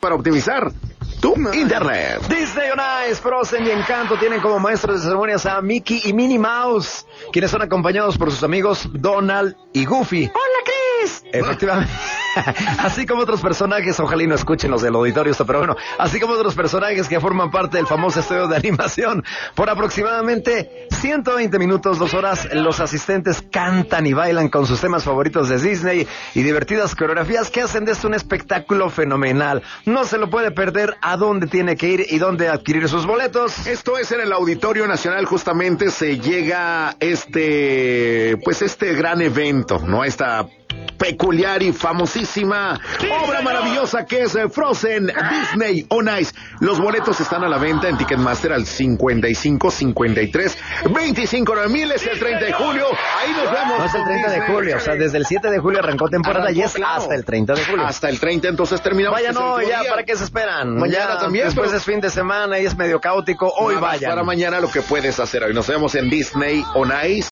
para optimizar tu internet. Disney on Ice, Frozen y Encanto tienen como maestros de ceremonias a Mickey y Minnie Mouse, quienes son acompañados por sus amigos Donald y Goofy. ¡Hola, Chris! Efectivamente. Así como otros personajes, ojalá y no escuchen los del auditorio esto, pero bueno, así como otros personajes que forman parte del famoso estudio de animación. Por aproximadamente 120 minutos, 2 horas, los asistentes cantan y bailan con sus temas favoritos de Disney y divertidas coreografías que hacen de esto un espectáculo fenomenal. No se lo puede perder. ¿A dónde tiene que ir y dónde adquirir sus boletos? Esto es en el Auditorio Nacional, justamente se llega este gran evento, ¿no? Esta peculiar y famosísima obra maravillosa que es Frozen Disney on Ice. Los boletos están a la venta en Ticketmaster al 55 53 25 9000. Es el 30 de julio. Ahí nos vemos. No es el 30 de julio, o sea, desde el 7 de julio arrancó temporada y es hasta el 30 de julio. Hasta el 30, entonces terminamos. Vaya, no, ya, ¿para qué se esperan? Mañana ya, también. Después es fin de semana y es medio caótico. Hoy vayan. Para mañana lo que puedes hacer hoy. Nos vemos en Disney on Ice.